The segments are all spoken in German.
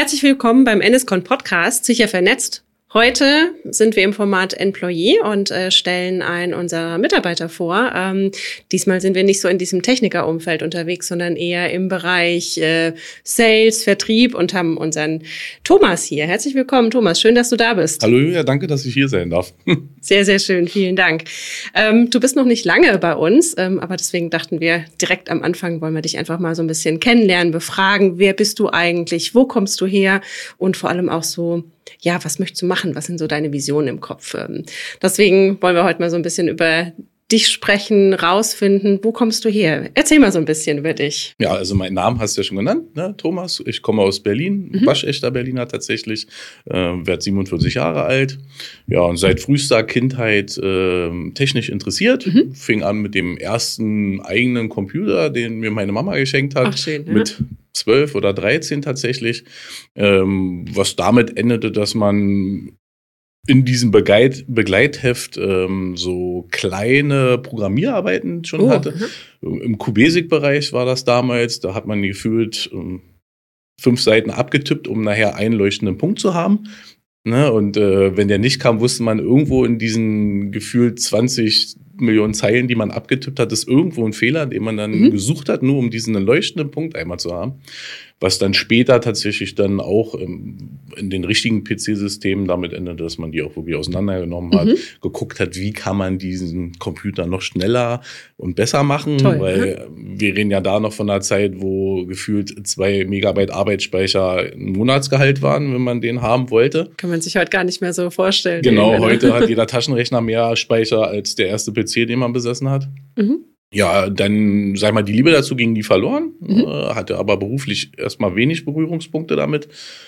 Herzlich willkommen beim NSCon Podcast, sicher vernetzt. Heute sind wir im Format Employee und stellen einen unserer Mitarbeiter vor. Diesmal sind wir nicht so in diesem Technikerumfeld unterwegs, sondern eher im Bereich Sales, Vertrieb und haben unseren Thomas hier. Herzlich willkommen, Thomas. Schön, dass du da bist. Hallo Julia, danke, dass ich hier sein darf. Sehr, sehr schön. Vielen Dank. Du bist noch nicht lange bei uns, aber deswegen dachten wir, direkt am Anfang wollen wir dich einfach mal so ein bisschen kennenlernen, befragen. Wer bist du eigentlich? Wo kommst du her? Und vor allem auch so, ja, was möchtest du machen? Was sind so deine Visionen im Kopf? Deswegen wollen wir heute mal so ein bisschen über dich sprechen, rausfinden. Wo kommst du her? Erzähl mal so ein bisschen über dich. Ja, also meinen Namen hast du ja schon genannt, ne, Thomas. Ich komme aus Berlin, waschechter Berliner tatsächlich, werde 47 Jahre alt. Ja, und seit frühester Kindheit technisch interessiert. Fing an mit dem ersten eigenen Computer, den mir meine Mama geschenkt hat. Ach, schön, ja. Mit 12 oder 13 tatsächlich. Was damit endete, dass man in diesem Begleitheft so kleine Programmierarbeiten schon hatte. Im QBasic-Bereich war das damals. Da hat man gefühlt 5 Seiten abgetippt, um nachher einen leuchtenden Punkt zu haben. Ne? Und wenn der nicht kam, wusste man irgendwo in diesen gefühlt 20 Millionen Zeilen, die man abgetippt hat, ist irgendwo ein Fehler, den man dann gesucht hat, nur um diesen leuchtenden Punkt einmal zu haben. Was dann später tatsächlich dann auch in den richtigen PC-Systemen damit endete, dass man die auch wirklich auseinandergenommen hat, geguckt hat, wie kann man diesen Computer noch schneller und besser machen. Toll, weil wir reden ja da noch von einer Zeit, wo gefühlt 2 Megabyte Arbeitsspeicher ein Monatsgehalt waren, wenn man den haben wollte. Kann man sich heute gar nicht mehr so vorstellen. Genau, heute hat jeder Taschenrechner mehr Speicher als der erste PC, den man besessen hat. Ja, dann, sag ich mal, die Liebe dazu ging nie verloren, hatte aber beruflich erstmal wenig Berührungspunkte damit,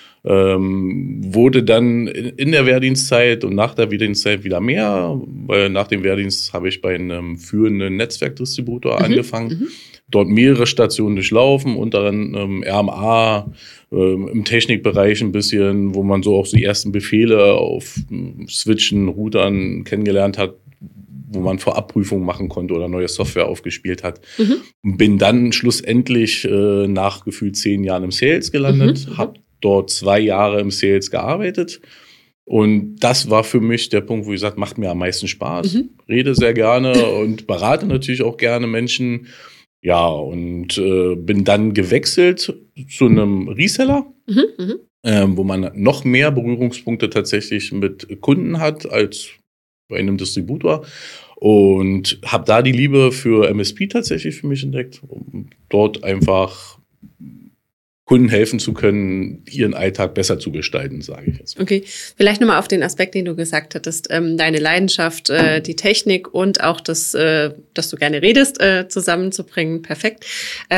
wurde dann in der Wehrdienstzeit und nach der Wehrdienstzeit wieder mehr, weil nach dem Wehrdienst habe ich bei einem führenden Netzwerkdistributor angefangen, dort mehrere Stationen durchlaufen, unter anderem RMA, im Technikbereich ein bisschen, wo man so auch die ersten Befehle auf Switchen, Routern kennengelernt hat, wo man Vorabprüfungen machen konnte oder neue Software aufgespielt hat. Bin dann schlussendlich nach gefühlt 10 Jahren im Sales gelandet, habe dort 2 Jahre im Sales gearbeitet. Und das war für mich der Punkt, wo ich gesagt, macht mir am meisten Spaß. Rede sehr gerne und berate natürlich auch gerne Menschen. Ja, und bin dann gewechselt zu einem Reseller, wo man noch mehr Berührungspunkte tatsächlich mit Kunden hat als bei einem Distributor, und habe da die Liebe für MSP tatsächlich für mich entdeckt, um dort einfach Kunden helfen zu können, ihren Alltag besser zu gestalten, sage ich jetzt. Okay, vielleicht nochmal auf den Aspekt, den du gesagt hattest, deine Leidenschaft, die Technik und auch das, dass du gerne redest, zusammenzubringen. Perfekt.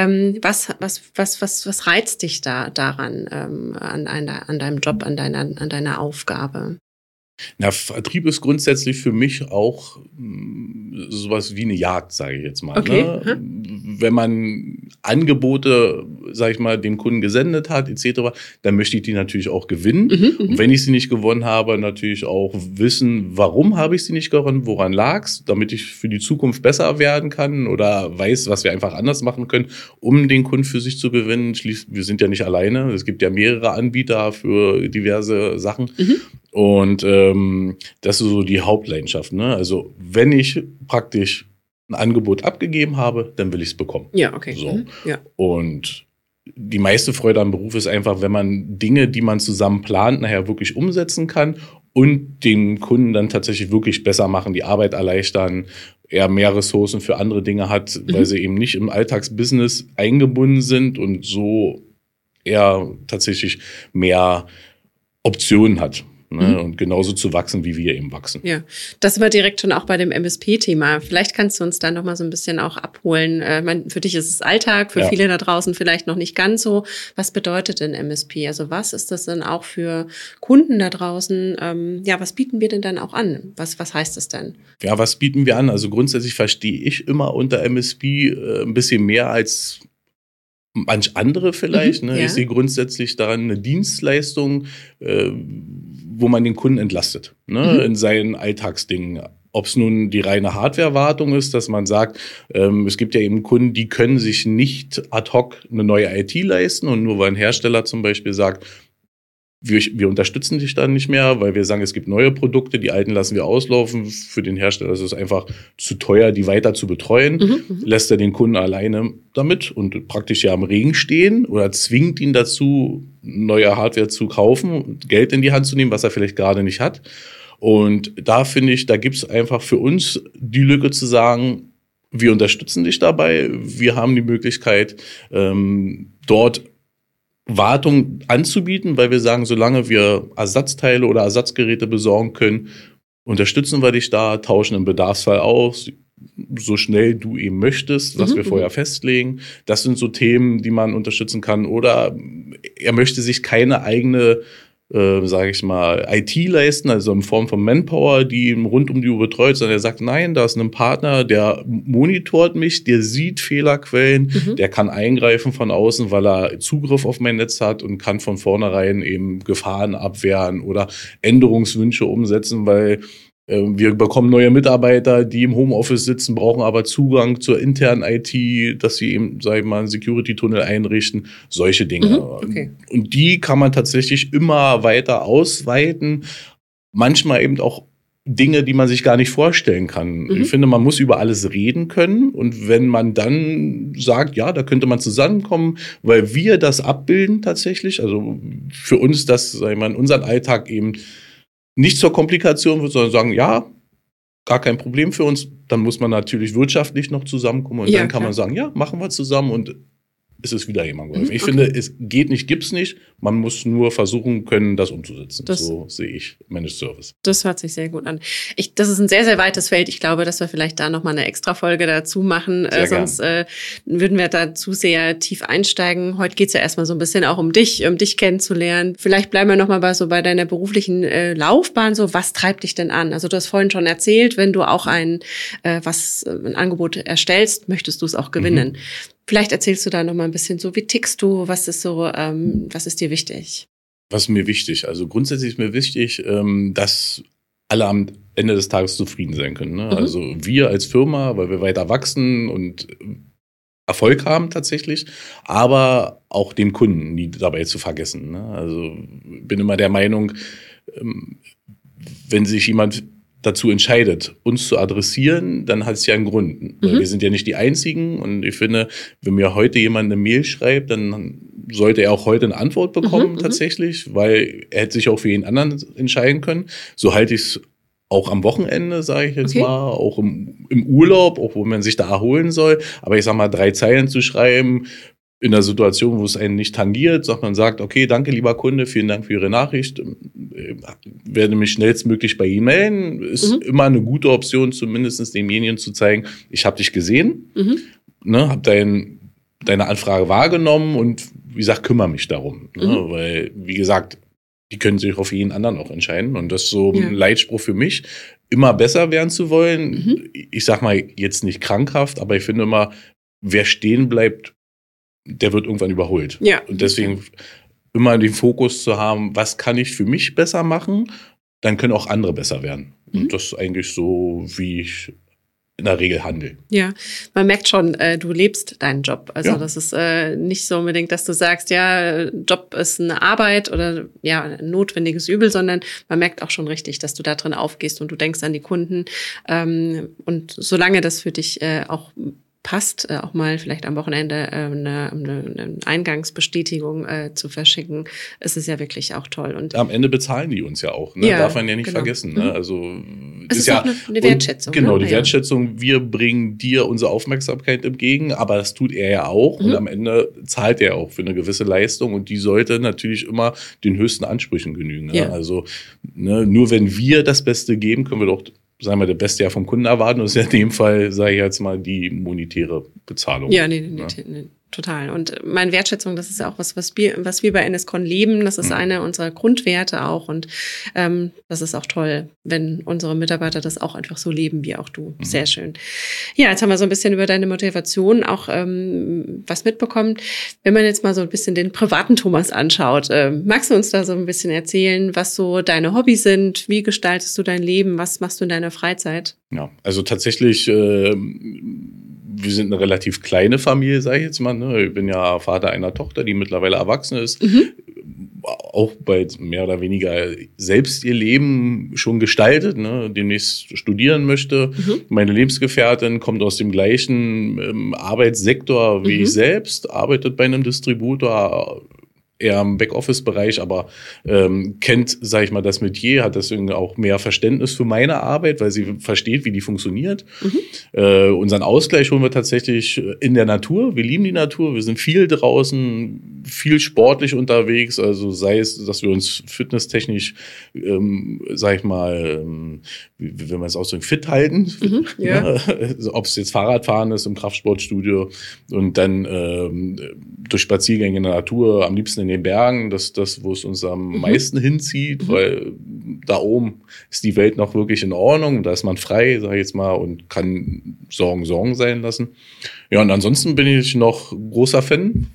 Was reizt dich daran, an deinem Job, an deiner Aufgabe? Na, Vertrieb ist grundsätzlich für mich auch sowas wie eine Jagd, sage ich jetzt mal. Okay. Ne? Wenn man Angebote, sage ich mal, dem Kunden gesendet hat, etc., dann möchte ich die natürlich auch gewinnen. Und wenn ich sie nicht gewonnen habe, natürlich auch wissen, warum habe ich sie nicht gewonnen, woran lag's, damit ich für die Zukunft besser werden kann oder weiß, was wir einfach anders machen können, um den Kunden für sich zu gewinnen. Wir sind ja nicht alleine. Es gibt ja mehrere Anbieter für diverse Sachen. Und das ist so die Hauptleidenschaft. Ne? Also wenn ich praktisch ein Angebot abgegeben habe, dann will ich es bekommen. Ja, okay. So. Ja. Und die meiste Freude am Beruf ist einfach, wenn man Dinge, die man zusammen plant, nachher wirklich umsetzen kann und den Kunden dann tatsächlich wirklich besser machen, die Arbeit erleichtern, er mehr Ressourcen für andere Dinge hat, weil sie eben nicht im Alltagsbusiness eingebunden sind und so er tatsächlich mehr Optionen hat. Ne, und genauso zu wachsen, wie wir eben wachsen. Ja, das war direkt schon auch bei dem MSP-Thema. Vielleicht kannst du uns da noch mal so ein bisschen auch abholen. Für dich ist es Alltag, für viele da draußen vielleicht noch nicht ganz so. Was bedeutet denn MSP? Also was ist das denn auch für Kunden da draußen? Was bieten wir denn dann auch an? Was heißt das denn? Ja, was bieten wir an? Also grundsätzlich verstehe ich immer unter MSP ein bisschen mehr als manch andere vielleicht. Ne? Ja. Ich sehe grundsätzlich daran eine Dienstleistung, wo man den Kunden entlastet, ne? In seinen Alltagsdingen. Ob es nun die reine Hardware-Wartung ist, dass man sagt, es gibt ja eben Kunden, die können sich nicht ad hoc eine neue IT leisten und nur weil ein Hersteller zum Beispiel sagt, wir unterstützen dich dann nicht mehr, weil wir sagen, es gibt neue Produkte, die alten lassen wir auslaufen. Für den Hersteller ist es einfach zu teuer, die weiter zu betreuen. Lässt er den Kunden alleine damit und praktisch ja am Regen stehen oder zwingt ihn dazu, neue Hardware zu kaufen und Geld in die Hand zu nehmen, was er vielleicht gerade nicht hat. Und da finde ich, da gibt es einfach für uns die Lücke zu sagen, wir unterstützen dich dabei. Wir haben die Möglichkeit, dort Wartung anzubieten, weil wir sagen, solange wir Ersatzteile oder Ersatzgeräte besorgen können, unterstützen wir dich da, tauschen im Bedarfsfall aus, so schnell du eben möchtest, was wir vorher festlegen. Das sind so Themen, die man unterstützen kann. Oder er möchte sich keine eigene sage ich mal, IT leisten, also in Form von Manpower, die ihn rund um die Uhr betreut, sondern er sagt, nein, da ist ein Partner, der monitort mich, der sieht Fehlerquellen, der kann eingreifen von außen, weil er Zugriff auf mein Netz hat und kann von vornherein eben Gefahren abwehren oder Änderungswünsche umsetzen, weil wir bekommen neue Mitarbeiter, die im Homeoffice sitzen, brauchen aber Zugang zur internen IT, dass sie eben, sag ich mal, einen Security-Tunnel einrichten, solche Dinge. Okay. Und die kann man tatsächlich immer weiter ausweiten. Manchmal eben auch Dinge, die man sich gar nicht vorstellen kann. Ich finde, man muss über alles reden können. Und wenn man dann sagt, ja, da könnte man zusammenkommen, weil wir das abbilden tatsächlich, also für uns das, sag ich mal, in unserem Alltag eben nicht zur Komplikation wird, sondern sagen, ja, gar kein Problem für uns. Dann muss man natürlich wirtschaftlich noch zusammenkommen und dann kann man sagen, ja, machen wir zusammen und es ist wieder jemand geholfen. Ich finde, es geht nicht, gibt's nicht. Man muss nur versuchen können, das umzusetzen. So sehe ich Managed Service. Das hört sich sehr gut an. Das ist ein sehr, sehr weites Feld. Ich glaube, dass wir vielleicht da nochmal eine Extra-Folge dazu machen. Sonst würden wir da zu sehr tief einsteigen. Heute geht's ja erstmal so ein bisschen auch um dich kennenzulernen. Vielleicht bleiben wir nochmal bei deiner beruflichen Laufbahn. So, was treibt dich denn an? Also du hast vorhin schon erzählt, wenn du auch ein Angebot erstellst, möchtest du es auch gewinnen. Vielleicht erzählst du da noch mal ein bisschen so, wie tickst du, was ist dir wichtig? Was ist mir wichtig? Also grundsätzlich ist mir wichtig, dass alle am Ende des Tages zufrieden sein können. Ne? Also wir als Firma, weil wir weiter wachsen und Erfolg haben tatsächlich, aber auch den Kunden nie dabei zu vergessen. Ne? Also bin immer der Meinung, wenn sich jemand dazu entscheidet, uns zu adressieren, dann hat es ja einen Grund. Weil wir sind ja nicht die Einzigen und ich finde, wenn mir heute jemand eine Mail schreibt, dann sollte er auch heute eine Antwort bekommen tatsächlich, weil er hätte sich auch für jeden anderen entscheiden können. So halte ich es auch am Wochenende, sage ich jetzt mal, auch im Urlaub, auch wo man sich da erholen soll. Aber ich sag mal, 3 Zeilen zu schreiben, in der Situation, wo es einen nicht tangiert, man sagt, okay, danke, lieber Kunde, vielen Dank für Ihre Nachricht, werde mich schnellstmöglich bei Ihnen melden, ist immer eine gute Option, zumindest demjenigen zu zeigen, ich habe dich gesehen, ne, habe deine Anfrage wahrgenommen und wie gesagt, kümmere mich darum, ne, weil, wie gesagt, die können sich auf jeden anderen auch entscheiden und das ist so ein Leitspruch für mich, immer besser werden zu wollen. Ich sag mal jetzt nicht krankhaft, aber ich finde immer, wer stehen bleibt, der wird irgendwann überholt. Ja. Und deswegen immer den Fokus zu haben, was kann ich für mich besser machen, dann können auch andere besser werden. Und das ist eigentlich so, wie ich in der Regel handle. Ja, man merkt schon, du lebst deinen Job. Also das ist nicht so unbedingt, dass du sagst, ja, Job ist eine Arbeit oder ja, ein notwendiges Übel, sondern man merkt auch schon richtig, dass du da drin aufgehst und du denkst an die Kunden. Und solange das für dich auch passt, auch mal vielleicht am Wochenende eine Eingangsbestätigung zu verschicken, ist es ja wirklich auch toll. Und am Ende bezahlen die uns ja auch, ne? Darf man ja nicht vergessen. Ne? Also es ist ja auch eine Wertschätzung. Genau, die Wertschätzung. Wir bringen dir unsere Aufmerksamkeit entgegen, aber das tut er ja auch. Und am Ende zahlt er auch für eine gewisse Leistung und die sollte natürlich immer den höchsten Ansprüchen genügen. Ne? Ja. Also nur wenn wir das Beste geben, können wir doch, sagen wir, der Beste ja vom Kunden erwarten. Und das ist ja in dem Fall, sage ich jetzt mal, die monetäre Bezahlung. Ja, nee, total. Und meine Wertschätzung, das ist ja auch was wir bei NSCon leben. Das ist eine unserer Grundwerte auch. Und das ist auch toll, wenn unsere Mitarbeiter das auch einfach so leben wie auch du. Sehr schön. Ja, jetzt haben wir so ein bisschen über deine Motivation auch was mitbekommen. Wenn man jetzt mal so ein bisschen den privaten Thomas anschaut, magst du uns da so ein bisschen erzählen, was so deine Hobbys sind? Wie gestaltest du dein Leben? Was machst du in deiner Freizeit? Ja, also tatsächlich wir sind eine relativ kleine Familie, sage ich jetzt mal. Ne? Ich bin ja Vater einer Tochter, die mittlerweile erwachsen ist. auch bald mehr oder weniger selbst ihr Leben schon gestaltet, ne? Demnächst studieren möchte. Meine Lebensgefährtin kommt aus dem gleichen Arbeitssektor wie ich selbst, arbeitet bei einem Distributor, eher im Backoffice-Bereich, aber kennt, sage ich mal, das Metier, hat deswegen auch mehr Verständnis für meine Arbeit, weil sie versteht, wie die funktioniert. Unseren Ausgleich holen wir tatsächlich in der Natur. Wir lieben die Natur, wir sind viel draußen, viel sportlich unterwegs, also sei es, dass wir uns fitnesstechnisch, sag ich mal, wie will man es ausdrücken, fit halten. Ja. Also, ob es jetzt Fahrradfahren ist im Kraftsportstudio und dann durch Spaziergänge in der Natur, am liebsten in den Bergen, das ist das, wo es uns am meisten hinzieht, weil da oben ist die Welt noch wirklich in Ordnung, da ist man frei, sag ich jetzt mal, und kann Sorgen sein lassen. Ja, und ansonsten bin ich noch großer Fan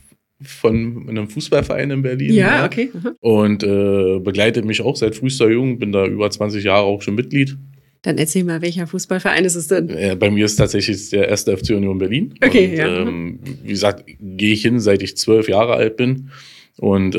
von einem Fußballverein in Berlin. Ja, okay. Und begleitet mich auch seit frühester Jugend, bin da über 20 Jahre auch schon Mitglied. Dann erzähl mal, welcher Fußballverein ist es denn? Bei mir ist tatsächlich der 1. FC Union Berlin. Okay, und, ja. Wie gesagt, gehe ich hin, seit ich 12 Jahre alt bin. Und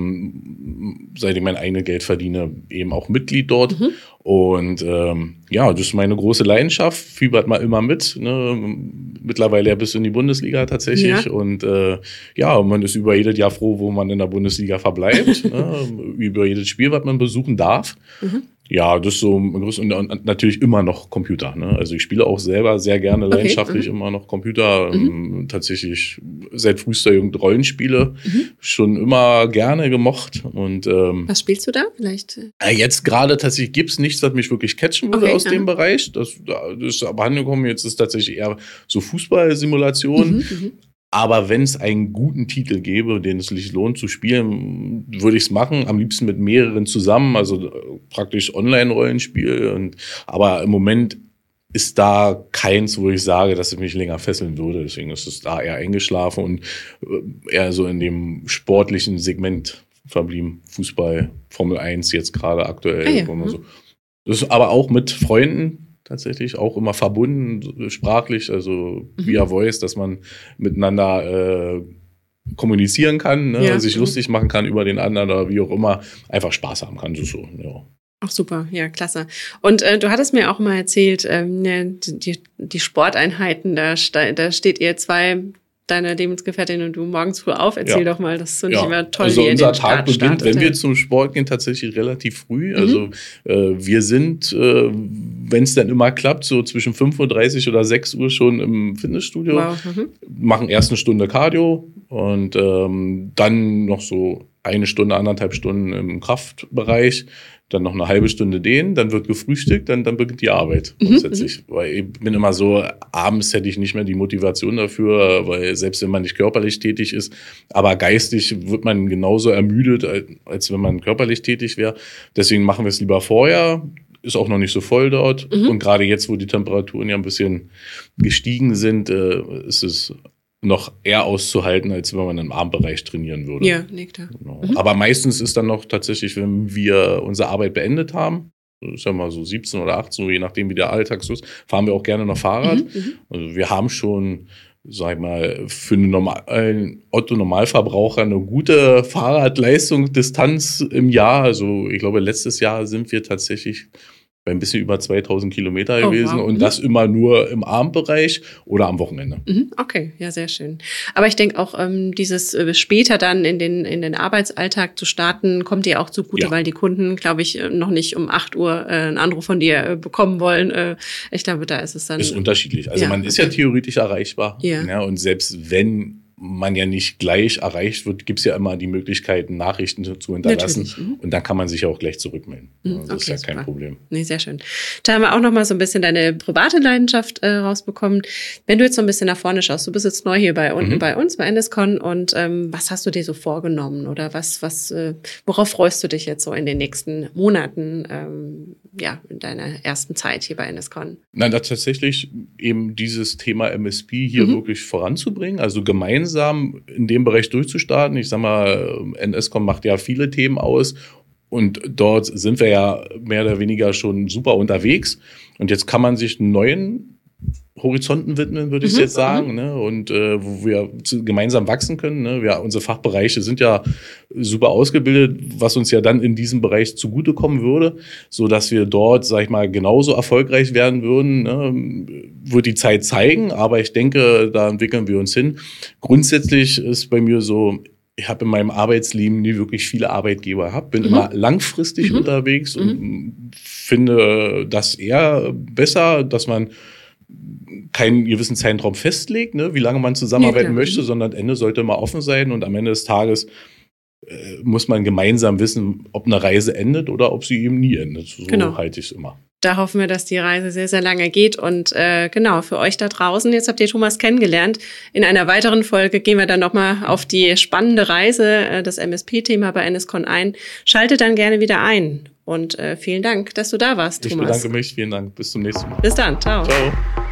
seit ich mein eigenes Geld verdiene, eben auch Mitglied dort. Und ja, das ist meine große Leidenschaft. Fiebert mal immer mit. Ne? Mittlerweile ja bis in die Bundesliga tatsächlich. Ja. Und ja, man ist über jedes Jahr froh, wo man in der Bundesliga verbleibt. Ne? Über jedes Spiel, was man besuchen darf. Ja, das ist so und natürlich immer noch Computer. Ne? Also ich spiele auch selber sehr gerne leidenschaftlich immer noch Computer. Tatsächlich seit frühester Jugend Rollenspiele. Schon immer gerne gemocht. Und was spielst du da vielleicht? Jetzt gerade tatsächlich gibt's nichts, was mich wirklich catchen würde aus dem Bereich. Das ist aber angekommen. Jetzt ist tatsächlich eher so Fußballsimulation. Aber wenn es einen guten Titel gäbe, den es sich lohnt zu spielen, würde ich es machen. Am liebsten mit mehreren zusammen, also praktisch Online-Rollenspiel. Aber im Moment ist da keins, wo ich sage, dass es mich länger fesseln würde. Deswegen ist es da eher eingeschlafen und eher so in dem sportlichen Segment verblieben. Fußball, Formel 1 jetzt gerade aktuell. Das ist aber auch mit Freunden. Tatsächlich auch immer verbunden, sprachlich, also via Voice, dass man miteinander kommunizieren kann, ne? Sich lustig machen kann über den anderen oder wie auch immer, einfach Spaß haben kann. So, ja. Ach super, ja, klasse. Und du hattest mir auch mal erzählt, die Sporteinheiten, da steht ihr zwei, deine Lebensgefährtin und du, morgens früh auf. Erzähl doch mal, das finde ich immer toll, also wie ihr unser den Tag beginnt, startet. wenn wir zum Sport gehen, tatsächlich relativ früh. Also wir sind, wenn es dann immer klappt, so zwischen 5:30 oder 6 Uhr schon im Fitnessstudio, machen erst eine Stunde Cardio und dann noch so 1 Stunde, 1,5 Stunden im Kraftbereich, dann noch eine halbe Stunde dehnen, dann wird gefrühstückt, dann beginnt die Arbeit grundsätzlich. Weil ich bin immer so, abends hätte ich nicht mehr die Motivation dafür, weil selbst wenn man nicht körperlich tätig ist, aber geistig wird man genauso ermüdet, als wenn man körperlich tätig wäre. Deswegen machen wir es lieber vorher. Ist auch noch nicht so voll dort. Und gerade jetzt, wo die Temperaturen ja ein bisschen gestiegen sind, ist es noch eher auszuhalten, als wenn man im Abendbereich trainieren würde. Ja, klar. Genau. Aber meistens ist dann noch tatsächlich, wenn wir unsere Arbeit beendet haben, ich sag mal so 17 oder 18 Uhr, je nachdem wie der Alltag so ist, fahren wir auch gerne noch Fahrrad. Also wir haben schon, sag ich mal, für einen normalen Otto-Normalverbraucher eine gute Fahrradleistung, Distanz im Jahr. Also ich glaube, letztes Jahr sind wir tatsächlich bei ein bisschen über 2000 Kilometer gewesen und das immer nur im Abendbereich oder am Wochenende. Okay, ja, sehr schön. Aber ich denke auch, dieses später dann in den Arbeitsalltag zu starten, kommt dir auch zugute, weil die Kunden, glaube ich, noch nicht um 8 Uhr einen Anruf von dir bekommen wollen. Ich glaube, da ist es dann... Ist unterschiedlich. Also man ist ja theoretisch erreichbar. Ja, und selbst wenn man ja nicht gleich erreicht wird, gibt es ja immer die Möglichkeit, Nachrichten zu hinterlassen. Und dann kann man sich ja auch gleich zurückmelden. Das ist ja super. Kein Problem. Nee, sehr schön. Da haben wir auch noch mal so ein bisschen deine private Leidenschaft rausbekommen. Wenn du jetzt so ein bisschen nach vorne schaust, du bist jetzt neu hier bei uns, bei NSCon, und was hast du dir so vorgenommen? Oder worauf freust du dich jetzt so in den nächsten Monaten, in deiner ersten Zeit hier bei NSCon? Nein, tatsächlich eben dieses Thema MSP hier wirklich voranzubringen, also gemeinsam in dem Bereich durchzustarten. Ich sag mal, NSCon macht ja viele Themen aus und dort sind wir ja mehr oder weniger schon super unterwegs. Und jetzt kann man sich einen neuen Horizonten widmen, würde ich jetzt sagen, ne? Und wo wir gemeinsam wachsen können. Ne? Unsere Fachbereiche sind ja super ausgebildet, was uns ja dann in diesem Bereich zugutekommen würde, so dass wir dort, sag ich mal, genauso erfolgreich werden würden. Ne? Wird die Zeit zeigen, aber ich denke, da entwickeln wir uns hin. Grundsätzlich ist bei mir so, ich habe in meinem Arbeitsleben nie wirklich viele Arbeitgeber gehabt, bin immer langfristig unterwegs und finde das eher besser, dass man keinen gewissen Zeitraum festlegt, ne, wie lange man zusammenarbeiten möchte, sondern am Ende sollte immer offen sein und am Ende des Tages muss man gemeinsam wissen, ob eine Reise endet oder ob sie eben nie endet. So halte ich es immer. Da hoffen wir, dass die Reise sehr, sehr lange geht. Und genau, für euch da draußen, jetzt habt ihr Thomas kennengelernt. In einer weiteren Folge gehen wir dann nochmal auf die spannende Reise, das MSP-Thema bei NSCON ein. Schaltet dann gerne wieder ein. Und vielen Dank, dass du da warst, Thomas. Ich bedanke mich. Vielen Dank. Bis zum nächsten Mal. Bis dann. Ciao. Ciao.